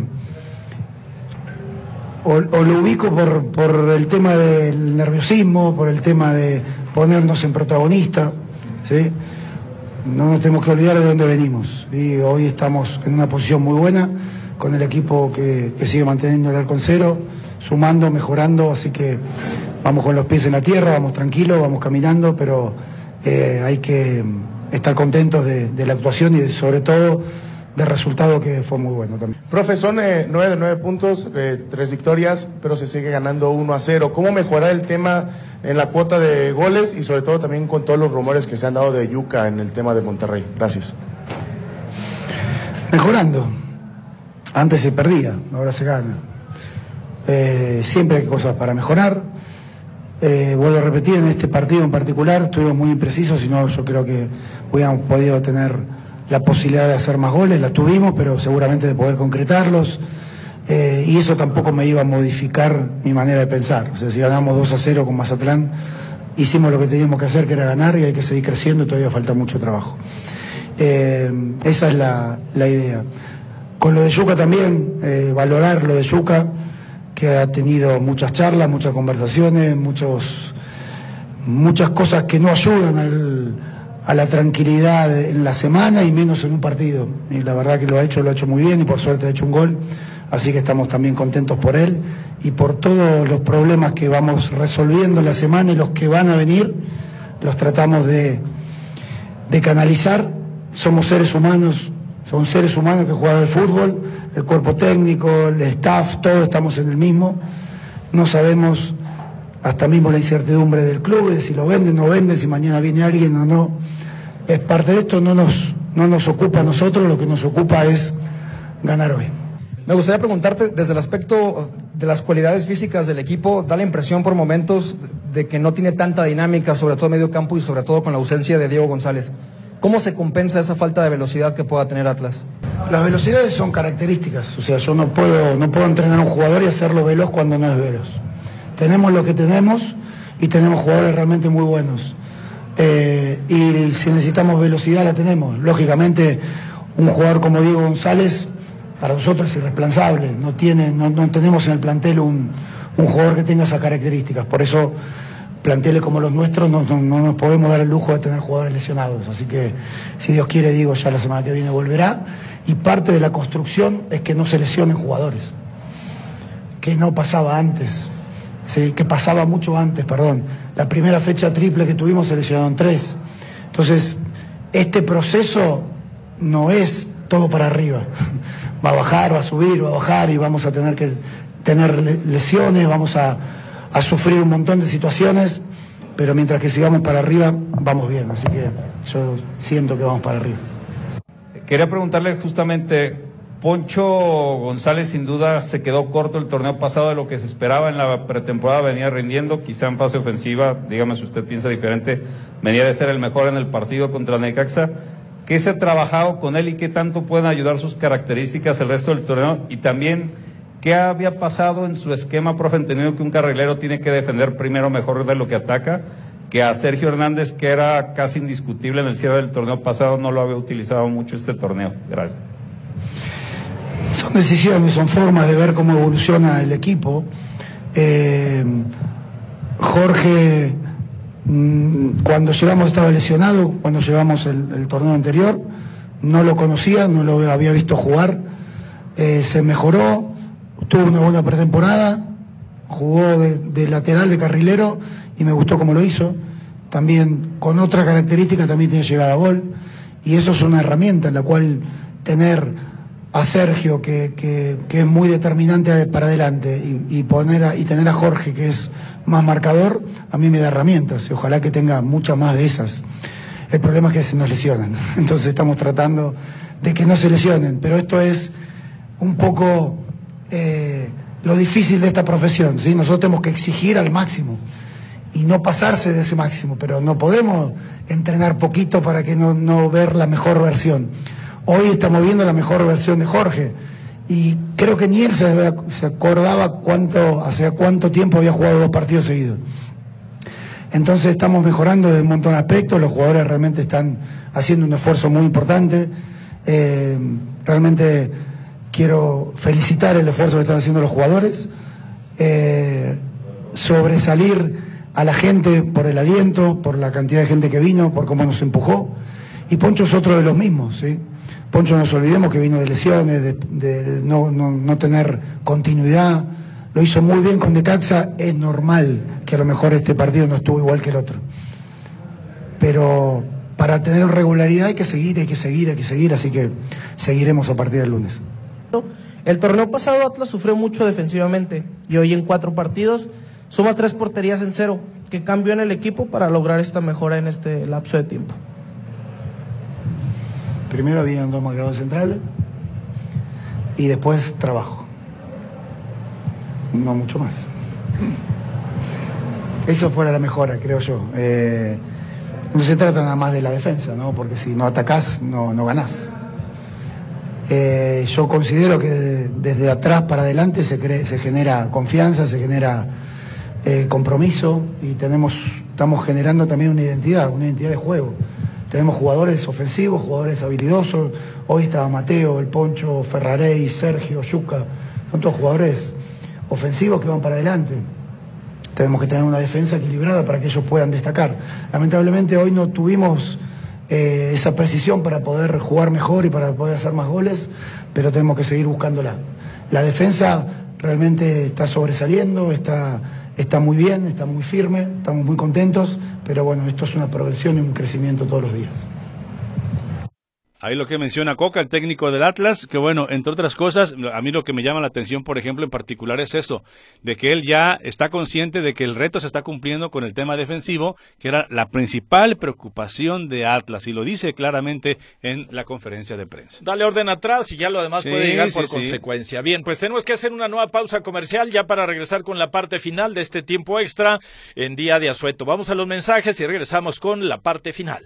o lo ubico por el tema del nerviosismo, por el tema de ponernos en protagonista, ¿sí? No nos tenemos que olvidar de dónde venimos, y hoy estamos en una posición muy buena con el equipo que sigue manteniendo el arco en 0, sumando, mejorando, así que vamos con los pies en la tierra, vamos tranquilos, vamos caminando, pero hay que estar contentos de la actuación y sobre todo del resultado, que fue muy bueno también. Profe, son 9 de 9 puntos, 3 victorias, pero se sigue ganando 1-0. ¿Cómo mejorar el tema en la cuota de goles y sobre todo también con todos los rumores que se han dado de Yuca en el tema de Monterrey? Gracias. Mejorando. Antes se perdía, ahora se gana. Siempre hay cosas para mejorar. Vuelvo a repetir, en este partido en particular estuvimos muy imprecisos, si no yo creo que hubiéramos podido tener la posibilidad de hacer más goles. La tuvimos, pero seguramente de poder concretarlos, y eso tampoco me iba a modificar mi manera de pensar. O sea, si ganamos 2-0 con Mazatlán, hicimos lo que teníamos que hacer, que era ganar, y hay que seguir creciendo, y todavía falta mucho trabajo. Esa es la idea. Con lo de Yuca también, valorar lo de Yuca, que ha tenido muchas charlas, muchas conversaciones, muchas cosas que no ayudan a la tranquilidad en la semana y menos en un partido. Y la verdad que lo ha hecho muy bien, y por suerte ha hecho un gol, así que estamos también contentos por él y por todos los problemas que vamos resolviendo en la semana, y los que van a venir los tratamos de canalizar. Somos seres humanos, son seres humanos que juegan al fútbol, el cuerpo técnico, el staff, todos estamos en el mismo. No sabemos hasta mismo la incertidumbre del club, de si lo venden, no venden, si mañana viene alguien o no. Es parte de esto, no nos ocupa a nosotros, lo que nos ocupa es ganar hoy. Me gustaría preguntarte, desde el aspecto de las cualidades físicas del equipo, da la impresión por momentos de que no tiene tanta dinámica, sobre todo en medio campo y sobre todo con la ausencia de Diego González. ¿Cómo se compensa esa falta de velocidad que pueda tener Atlas? Las velocidades son características, o sea, yo no puedo entrenar a un jugador y hacerlo veloz cuando no es veloz. Tenemos lo que tenemos y tenemos jugadores realmente muy buenos. Y si necesitamos velocidad la tenemos. Lógicamente, un jugador como Diego González para nosotros es irreemplazable. No tenemos en el plantel un jugador que tenga esas características. Por eso, planteles como los nuestros no nos podemos dar el lujo de tener jugadores lesionados. Así que, si Dios quiere, digo, ya la semana que viene volverá. Y parte de la construcción es que no se lesionen jugadores. Que no pasaba antes. Sí, que pasaba mucho antes, perdón. La primera fecha triple que tuvimos se lesionaron 3. Entonces, este proceso no es todo para arriba. Va a bajar, va a subir, va a bajar y vamos a tener que tener lesiones, vamos a sufrir un montón de situaciones, pero mientras que sigamos para arriba, vamos bien. Así que yo siento que vamos para arriba. Quería preguntarle justamente... Poncho González sin duda se quedó corto el torneo pasado de lo que se esperaba en la pretemporada, venía rindiendo, quizá en fase ofensiva, dígame si usted piensa diferente, venía de ser el mejor en el partido contra Necaxa. ¿Qué se ha trabajado con él y qué tanto pueden ayudar sus características el resto del torneo? Y también, ¿qué había pasado en su esquema, profe, entendido que un carrilero tiene que defender primero mejor de lo que ataca? Que a Sergio Hernández, que era casi indiscutible en el cierre del torneo pasado, no lo había utilizado mucho este torneo. Gracias. Son decisiones, son formas de ver cómo evoluciona el equipo. Jorge, cuando llegamos estaba lesionado, cuando llegamos el torneo anterior, no lo conocía, no lo había visto jugar, se mejoró, tuvo una buena pretemporada, jugó de lateral, de carrilero, y me gustó cómo lo hizo. También con otra característica, también tiene llegada a gol, y eso es una herramienta en la cual tener a Sergio, que es muy determinante para adelante, y tener a Jorge, que es más marcador, a mí me da herramientas, y ojalá que tenga muchas más de esas. El problema es que se nos lesionan, entonces estamos tratando de que no se lesionen, pero esto es un poco lo difícil de esta profesión, ¿sí? Nosotros tenemos que exigir al máximo y no pasarse de ese máximo, pero no podemos entrenar poquito para que no ver la mejor versión. Hoy estamos viendo la mejor versión de Jorge y creo que ni él se acordaba hace cuánto tiempo había jugado 2 partidos seguidos. Entonces estamos mejorando de un montón de aspectos, los jugadores realmente están haciendo un esfuerzo muy importante. Realmente quiero felicitar el esfuerzo que están haciendo los jugadores, sobresalir a la gente por el aliento, por la cantidad de gente que vino, por cómo nos empujó. Y Poncho es otro de los mismos, ¿sí? Poncho, no nos olvidemos que vino de lesiones, de no tener continuidad. Lo hizo muy bien con Necaxa. Es normal que a lo mejor este partido no estuvo igual que el otro. Pero para tener regularidad hay que seguir, así que seguiremos a partir del lunes. El torneo pasado Atlas sufrió mucho defensivamente y hoy en 4 partidos sumas 3 porterías en 0. ¿Qué cambió en el equipo para lograr esta mejora en este lapso de tiempo? Primero habían 2 marcadores centrales y después trabajo. No mucho más. Eso fue la mejora, creo yo. No se trata nada más de la defensa, ¿no? Porque si no atacás, no ganás. Yo considero que desde atrás para adelante se genera confianza, se genera compromiso y estamos generando también una identidad de juego. Tenemos jugadores ofensivos, jugadores habilidosos. Hoy estaba Mateo, el Poncho, Ferrarey, Sergio, Yuca. Son todos jugadores ofensivos que van para adelante. Tenemos que tener una defensa equilibrada para que ellos puedan destacar. Lamentablemente hoy no tuvimos esa precisión para poder jugar mejor y para poder hacer más goles, pero tenemos que seguir buscándola. La defensa realmente está sobresaliendo, está muy bien, está muy firme, estamos muy contentos, pero bueno, esto es una progresión y un crecimiento todos los días. Ahí lo que menciona Coca, el técnico del Atlas, que bueno, entre otras cosas, a mí lo que me llama la atención, por ejemplo, en particular es eso, de que él ya está consciente de que el reto se está cumpliendo con el tema defensivo, que era la principal preocupación de Atlas, y lo dice claramente en la conferencia de prensa. Dale orden atrás y ya lo demás puede llegar por consecuencia. Bien, pues tenemos que hacer una nueva pausa comercial ya para regresar con la parte final de este tiempo extra en Día de Asueto. Vamos a los mensajes y regresamos con la parte final.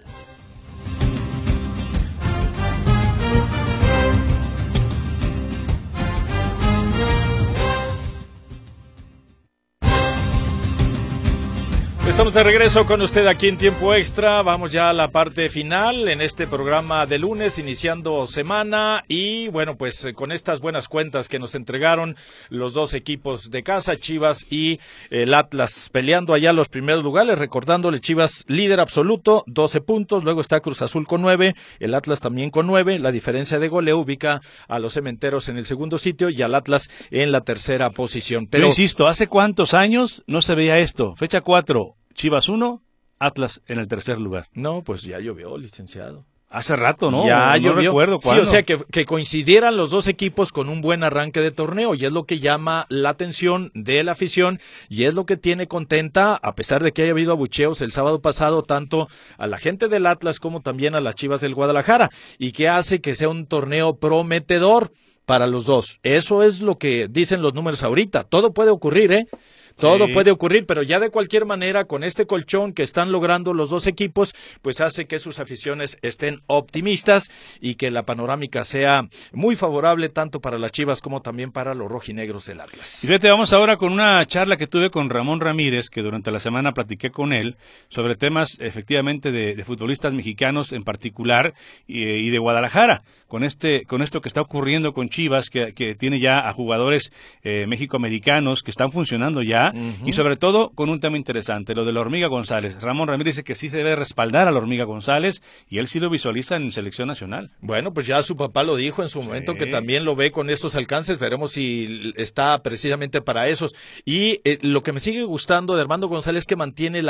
Estamos de regreso con usted aquí en Tiempo Extra. Vamos ya a la parte final en este programa de lunes, iniciando semana. Y bueno, pues con estas buenas cuentas que nos entregaron los dos equipos de casa, Chivas y el Atlas, peleando allá los primeros lugares. Recordándole, Chivas líder absoluto, 12 puntos. Luego está Cruz Azul con 9, el Atlas también con 9. La diferencia de goleo ubica a los Cementeros en el segundo sitio y al Atlas en la tercera posición. Pero yo insisto, ¿hace cuántos años no se veía esto? Fecha 4. Chivas 1, Atlas en el tercer lugar. No, pues ya llovió, licenciado. Hace rato, ¿no? Ya no llovió. Recuerdo cuándo. Sí, o sea, que coincidieran los dos equipos con un buen arranque de torneo, y es lo que llama la atención de la afición, y es lo que tiene contenta, a pesar de que haya habido abucheos el sábado pasado, tanto a la gente del Atlas como también a las Chivas del Guadalajara, y que hace que sea un torneo prometedor para los dos. Eso es lo que dicen los números ahorita. Todo puede ocurrir, ¿eh? Todo puede ocurrir, pero ya de cualquier manera, con este colchón que están logrando los dos equipos, pues hace que sus aficiones estén optimistas y que la panorámica sea muy favorable tanto para las Chivas como también para los rojinegros del Atlas. Y fíjate, vamos ahora con una charla que tuve con Ramón Ramírez, que durante la semana platiqué con él sobre temas efectivamente de futbolistas mexicanos en particular y de Guadalajara, con esto que está ocurriendo con Chivas, que tiene ya a jugadores mexicoamericanos que están funcionando ya. Y sobre todo con un tema interesante, lo de la Hormiga González. Ramón Ramírez dice que sí se debe respaldar a la Hormiga González y él sí lo visualiza en selección nacional. Bueno, pues ya su papá lo dijo en su momento, que también lo ve con estos alcances. Veremos si está precisamente para esos. Y lo que me sigue gustando de Armando González es que mantiene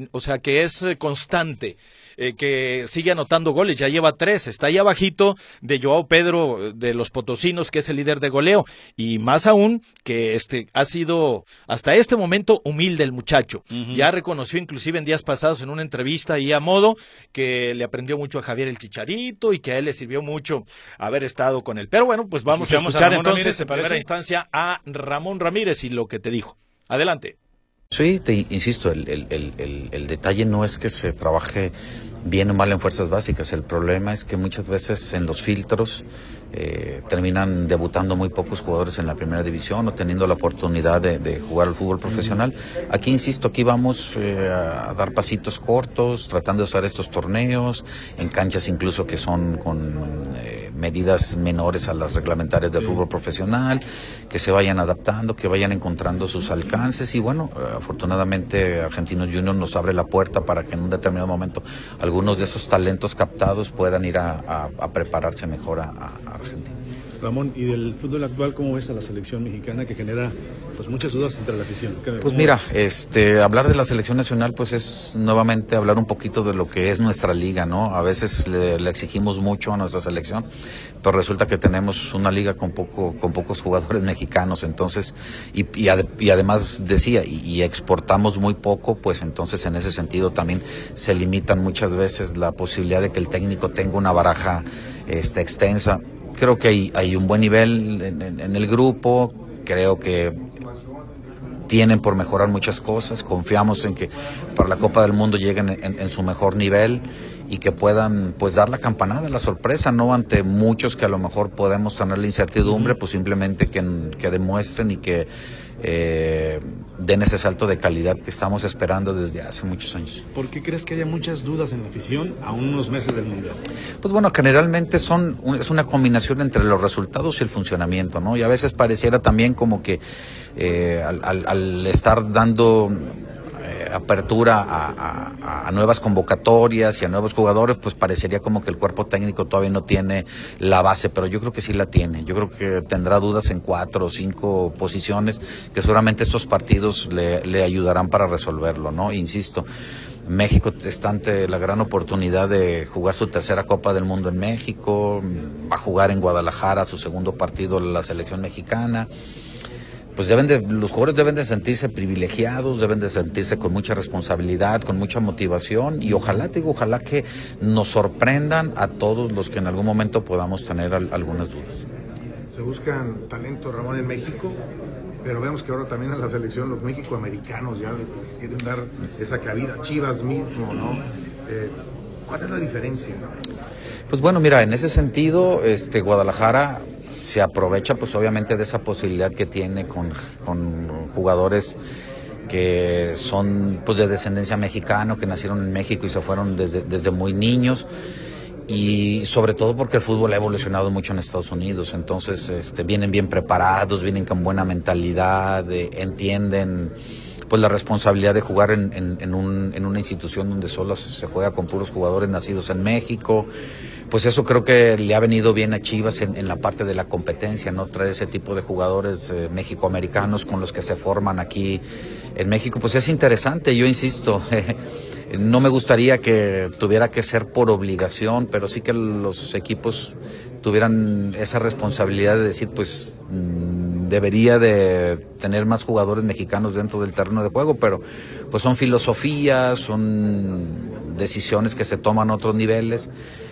que es constante, que sigue anotando goles, ya lleva 3, está ahí abajito de Joao Pedro de los Potosinos, que es el líder de goleo, y más aún que ha sido hasta este momento humilde el muchacho. Ya reconoció inclusive en días pasados en una entrevista ahí a modo que le aprendió mucho a Javier el Chicharito y que a él le sirvió mucho haber estado con él. Pero bueno, pues vamos a escuchar entonces Ramírez, en primera instancia a Ramón Ramírez y lo que te dijo. Adelante. Sí, te insisto, el detalle no es que se trabaje bien o mal en fuerzas básicas. El problema es que muchas veces en los filtros terminan debutando muy pocos jugadores en la primera división o teniendo la oportunidad de jugar al fútbol profesional. Aquí, insisto, aquí vamos a dar pasitos cortos, tratando de usar estos torneos en canchas incluso que son con medidas menores a las reglamentarias del fútbol profesional, que se vayan adaptando, que vayan encontrando sus alcances y bueno, afortunadamente Argentinos Juniors nos abre la puerta para que en un determinado momento algunos de esos talentos captados puedan ir a prepararse mejor a Argentina. Ramón, ¿y del fútbol actual cómo ves a la selección mexicana que genera pues muchas dudas entre la afición? Pues mira, hablar de la selección nacional pues es nuevamente hablar un poquito de lo que es nuestra liga, ¿no? A veces le exigimos mucho a nuestra selección, pero resulta que tenemos una liga con pocos jugadores mexicanos, entonces y además decía y exportamos muy poco, pues entonces en ese sentido también se limitan muchas veces la posibilidad de que el técnico tenga una baraja extensa. Creo que hay un buen nivel en el grupo, creo que tienen por mejorar muchas cosas, confiamos en que para la Copa del Mundo lleguen en su mejor nivel y que puedan pues dar la campanada, la sorpresa, no ante muchos que a lo mejor podemos tener la incertidumbre, pues simplemente que demuestren y que den ese salto de calidad que estamos esperando desde hace muchos años. ¿Por qué crees que haya muchas dudas en la afición a unos meses del Mundial? Pues bueno, generalmente es una combinación entre los resultados y el funcionamiento, ¿no? Y a veces pareciera también como que al estar dando apertura a nuevas convocatorias y a nuevos jugadores, pues parecería como que el cuerpo técnico todavía no tiene la base, pero yo creo que sí la tiene. Yo creo que tendrá dudas en 4 o 5 posiciones que seguramente estos partidos le ayudarán para resolverlo, ¿no? Insisto, México está ante la gran oportunidad de jugar su tercera Copa del Mundo en México, va a jugar en Guadalajara su segundo partido la selección mexicana. Pues los jugadores deben de sentirse privilegiados, deben de sentirse con mucha responsabilidad, con mucha motivación y ojalá que nos sorprendan a todos los que en algún momento podamos tener algunas dudas. Se buscan talento, Ramón, en México, pero vemos que ahora también en la selección los mexicoamericanos ya les quieren dar esa cabida, Chivas mismo, ¿no? ¿Cuál es la diferencia? Pues bueno, mira, en ese sentido, Guadalajara se aprovecha pues obviamente de esa posibilidad que tiene con jugadores que son pues de descendencia mexicana, que nacieron en México y se fueron desde muy niños, y sobre todo porque el fútbol ha evolucionado mucho en Estados Unidos, entonces vienen bien preparados, vienen con buena mentalidad, entienden pues la responsabilidad de jugar en una institución donde solo se juega con puros jugadores nacidos en México. Pues eso creo que le ha venido bien a Chivas en la parte de la competencia, ¿no? Traer ese tipo de jugadores mexicoamericanos con los que se forman aquí en México, pues es interesante, yo insisto, no me gustaría que tuviera que ser por obligación, pero sí que los equipos tuvieran esa responsabilidad de decir, pues debería de tener más jugadores mexicanos dentro del terreno de juego, pero pues son filosofías, son decisiones que se toman a otros niveles.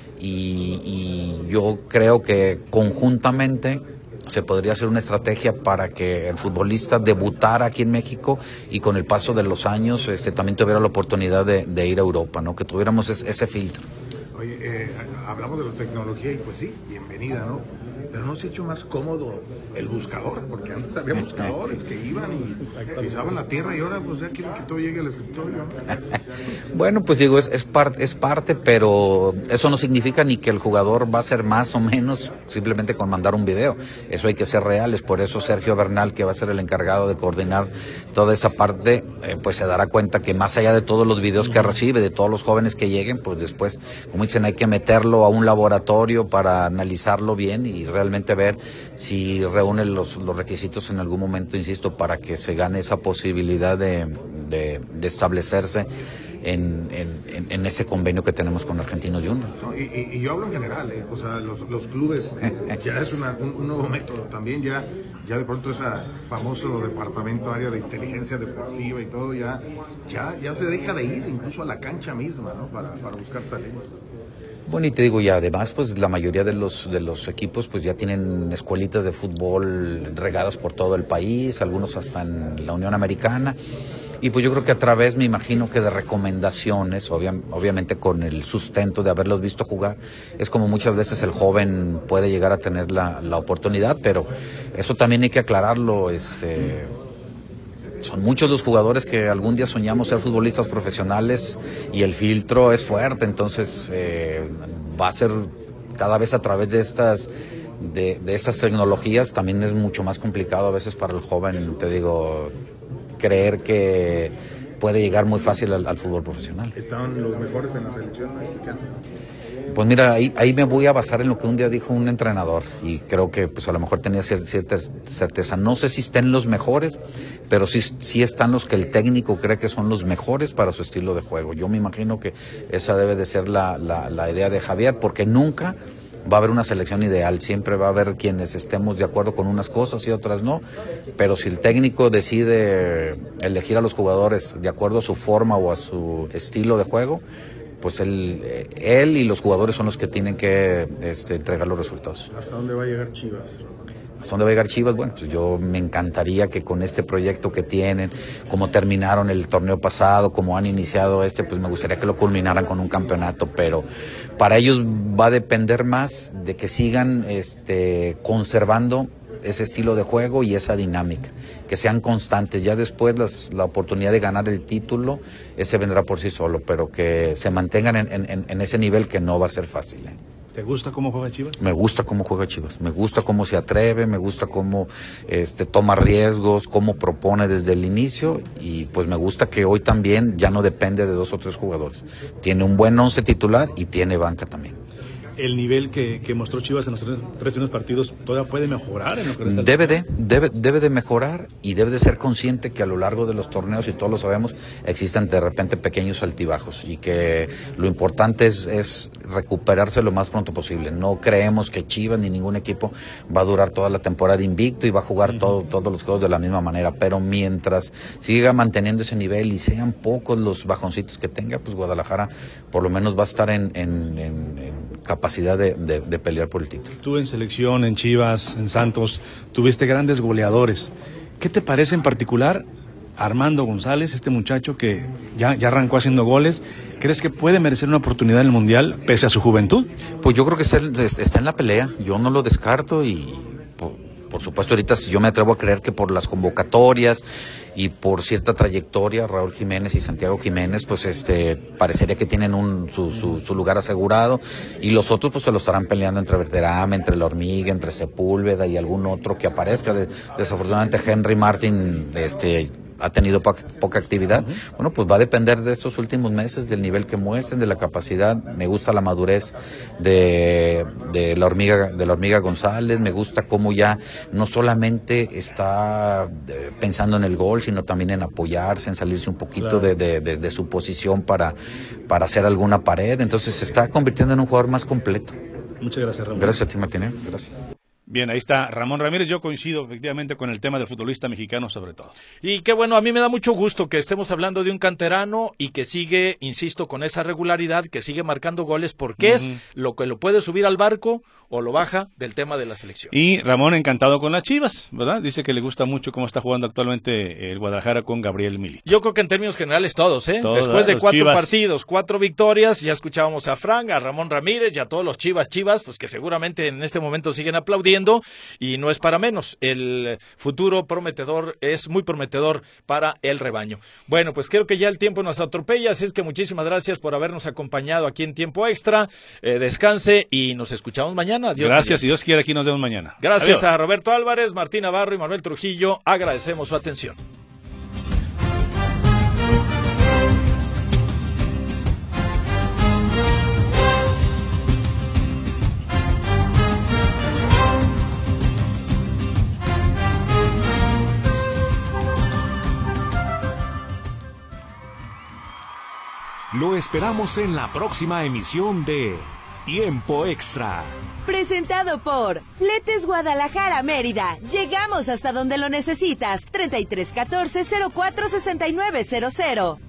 Y yo creo que conjuntamente se podría hacer una estrategia para que el futbolista debutara aquí en México y con el paso de los años también tuviera la oportunidad de ir a Europa, ¿no? Que tuviéramos ese filtro. Oye, hablamos de la tecnología y pues sí, bienvenida, ¿no? Pero ¿no se ha hecho más cómodo el buscador? Porque antes había buscadores que iban y pisaban la tierra y ahora pues ya quieren que todo llegue al escritorio, ¿no? Bueno, pues digo, es parte, pero eso no significa ni que el jugador va a ser más o menos simplemente con mandar un video. Eso hay que ser reales, por eso Sergio Bernal, que va a ser el encargado de coordinar toda esa parte, pues se dará cuenta que más allá de todos los videos que recibe, de todos los jóvenes que lleguen, pues después, como dicen, hay que meterlo a un laboratorio para analizarlo bien y realmente ver si reúne los requisitos en algún momento, insisto, para que se gane esa posibilidad de establecerse en ese convenio que tenemos con Argentinos Juniors. No, y yo hablo en general, o sea, los clubes ya es un nuevo método, también ya de pronto ese famoso departamento área de inteligencia deportiva y todo, ya se deja de ir incluso a la cancha misma, ¿no? Para buscar talento. Bueno, y te digo, y además, pues la mayoría de los equipos pues ya tienen escuelitas de fútbol regadas por todo el país, algunos hasta en la Unión Americana, y pues yo creo que a través, me imagino que de recomendaciones, obviamente con el sustento de haberlos visto jugar, es como muchas veces el joven puede llegar a tener la oportunidad, pero eso también hay que aclararlo, son muchos los jugadores que algún día soñamos ser futbolistas profesionales y el filtro es fuerte, entonces va a ser cada vez a través de estas tecnologías, también es mucho más complicado a veces para el joven, te digo, creer que puede llegar muy fácil al fútbol profesional. ¿Estaban los mejores en la selección mexicana? Pues mira, ahí me voy a basar en lo que un día dijo un entrenador y creo que pues a lo mejor tenía cierta certeza. No sé si estén los mejores, pero sí están los que el técnico cree que son los mejores para su estilo de juego. Yo me imagino que esa debe de ser la idea de Javier, porque nunca va a haber una selección ideal, siempre va a haber quienes estemos de acuerdo con unas cosas y otras no, pero si el técnico decide elegir a los jugadores de acuerdo a su forma o a su estilo de juego, pues él y los jugadores son los que tienen que entregar los resultados. ¿Hasta dónde va a llegar Chivas? ¿Hasta dónde va a llegar Chivas? Bueno, pues yo me encantaría que con este proyecto que tienen, como terminaron el torneo pasado, como han iniciado pues me gustaría que lo culminaran con un campeonato, pero para ellos va a depender más de que sigan conservando ese estilo de juego y esa dinámica, que sean constantes. Ya después la oportunidad de ganar el título, ese vendrá por sí solo, pero que se mantengan en ese nivel, que no va a ser fácil. ¿Te gusta cómo juega Chivas? Me gusta cómo juega Chivas, me gusta cómo se atreve, me gusta cómo toma riesgos, cómo propone desde el inicio, y pues me gusta que hoy también ya no depende de 2 o 3 jugadores. Tiene un buen 11 titular y tiene banca también. el nivel que mostró Chivas en los tres primeros partidos todavía puede mejorar en lo que resta debe de mejorar y debe de ser consciente que a lo largo de los torneos, y todos lo sabemos, existen de repente pequeños altibajos y que lo importante es recuperarse lo más pronto posible. No creemos que Chivas ni ningún equipo va a durar toda la temporada invicto y va a jugar todos los juegos de la misma manera, pero mientras siga manteniendo ese nivel y sean pocos los bajoncitos que tenga, pues Guadalajara por lo menos va a estar en capacidad de pelear por el título. Tú en selección, en Chivas, en Santos, tuviste grandes goleadores. ¿Qué te parece en particular Armando González, este muchacho que ya arrancó haciendo goles? ¿Crees que puede merecer una oportunidad en el Mundial pese a su juventud? Pues yo creo que está en la pelea, yo no lo descarto y por supuesto ahorita yo me atrevo a creer que por las convocatorias y por cierta trayectoria, Raúl Jiménez y Santiago Jiménez, pues parecería que tienen su lugar asegurado, y los otros pues se lo estarán peleando entre Verderame, entre La Hormiga, entre Sepúlveda y algún otro que aparezca. Desafortunadamente Henry Martin ha tenido poca actividad. Bueno, pues va a depender de estos últimos meses, del nivel que muestren, de la capacidad. Me gusta la madurez de la hormiga González, me gusta cómo ya no solamente está pensando en el gol, sino también en apoyarse, en salirse un poquito de su posición para hacer alguna pared. Entonces se está convirtiendo en un jugador más completo. Muchas gracias, Ramón. Gracias a ti, Martínez. Gracias. Bien, ahí está Ramón Ramírez. Yo coincido efectivamente con el tema del futbolista mexicano sobre todo. Y qué bueno, a mí me da mucho gusto que estemos hablando de un canterano y que sigue, insisto, con esa regularidad, que sigue marcando goles, porque es lo que lo puede subir al barco o lo baja del tema de la selección. Y Ramón encantado con las Chivas, ¿verdad? Dice que le gusta mucho cómo está jugando actualmente el Guadalajara con Gabriel Milito. Yo creo que en términos generales todos, después de 4 partidos, 4 victorias, ya escuchábamos a Frank, a Ramón Ramírez y a todos los Chivas, pues que seguramente en este momento siguen aplaudiendo, y no es para menos. El futuro prometedor es muy prometedor para el rebaño. Bueno, pues creo que ya el tiempo nos atropella, así es que muchísimas gracias por habernos acompañado aquí en Tiempo Extra. Descanse y nos escuchamos mañana. Dios gracias, si Dios quiere, aquí nos vemos mañana. Gracias. Adiós. A Roberto Álvarez, Martín Navarro y Manuel Trujillo, agradecemos su atención. Lo esperamos en la próxima emisión de Tiempo Extra. Presentado por Fletes Guadalajara Mérida. Llegamos hasta donde lo necesitas. 3314-046900.